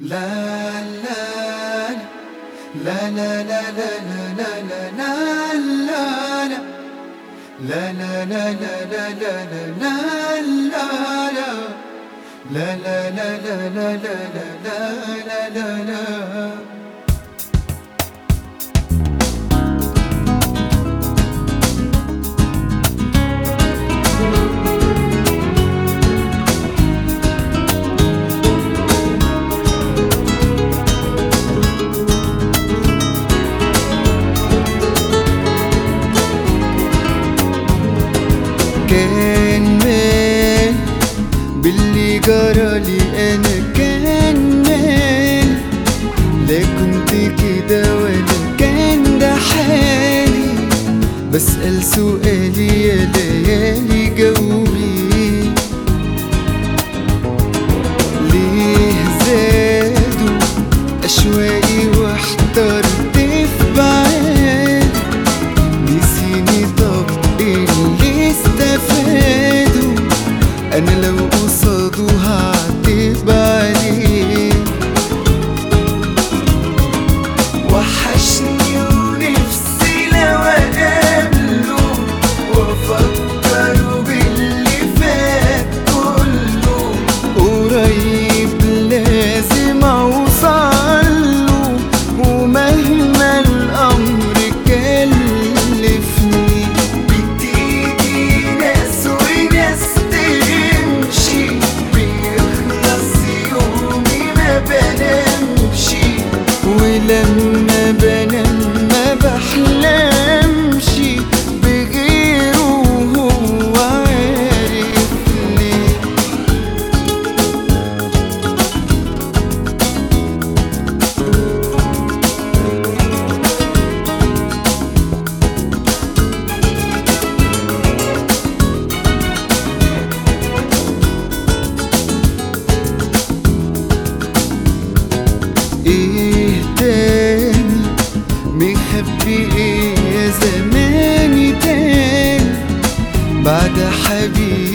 لا لا لا لا لا لا لا لا لا لا لا لا لا لا لا لا لا. كان مال باللي جرالي انا كان مال، لا كنت كده ولا كان ده حالي. بسأل سؤالي يا ليالي جاوبي، ليه زادوا أشواقي واحترت في بعادي؟ نسيني طب اللي استفادوا؟ أنا لو قصاده هعتب عليه. وحشني ونفسي لو أقابله وأفكره باللي فات كله، قريب لازم أوصله ومهما الأمر كلفني. بتيجي ناس وناس تمشي، بيخلص يومي ما بنامشي، ولما بنام ما بحلمش بغيره وهو عارف ليه. ايه تاني مخبي ايه يا زماني تاني بعد حبيبي